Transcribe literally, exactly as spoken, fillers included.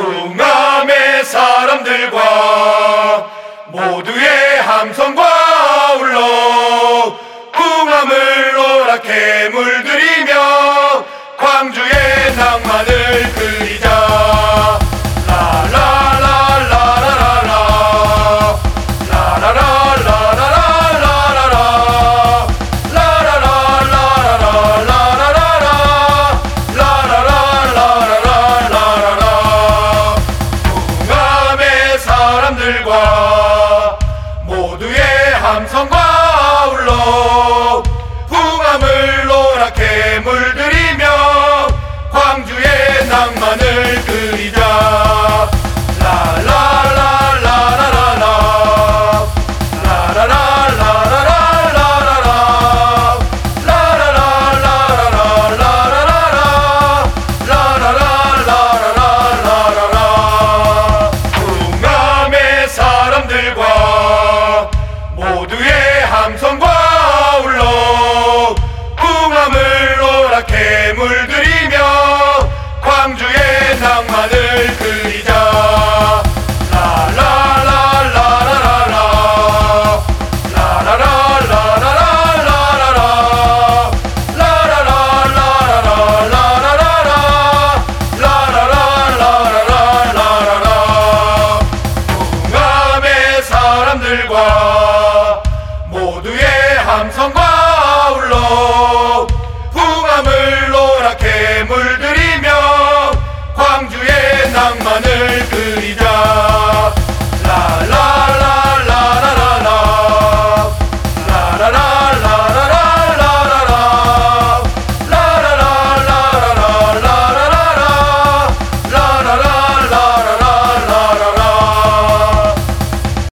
풍암의 사람들과 모두의 함성과 울러 풍암을 노랗게 물들이며 광주의 낭만을 그리자. 라라라라라라라 라라라라라라라라 라라라라라라라라 라라라라라라라라 풍암의 사람들과 모두의 함성과 울러 풍암을 노랗게 물들이며 광주의 낭만을 그리자. 라라라라라라라 라라라라라라라라 라라라라라라라라 라라라라라라라라 풍암의 사람들과 모두의 함성과 울러 풍암을 노랗게 물들이며 광주의 낭만을 그리자. 라라라라라라라 라라라라라라라라 라라라라라라라라 라라라라라라라라 풍암의 사람들과 모두의 함성과 울러 풍암을 노랗게 물들이며 광주의 낭만을